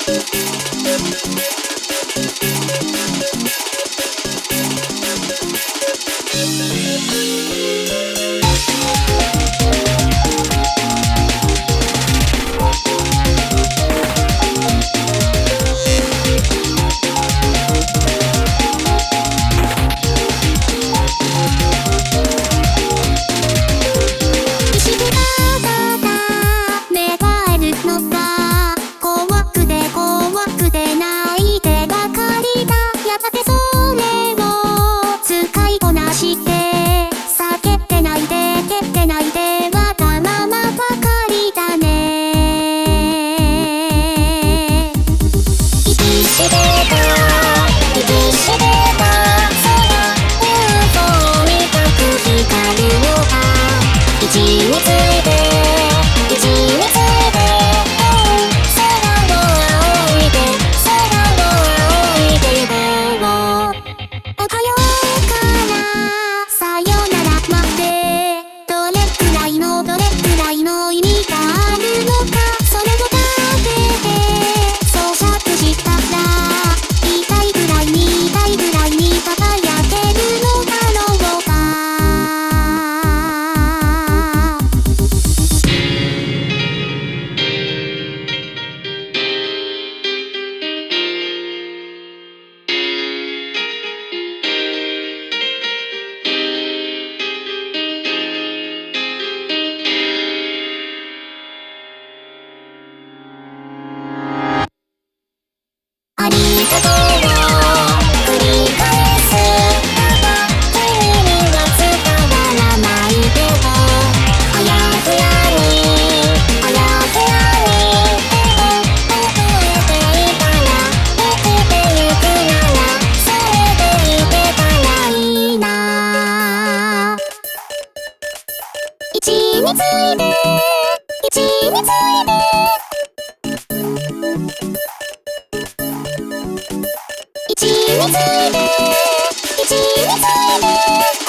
ありがとうを繰り返すただ君には伝わらないけどあやふやにあやふやに覚えていたら生きてゆくならそれでいけたらいいな一について一について一について一について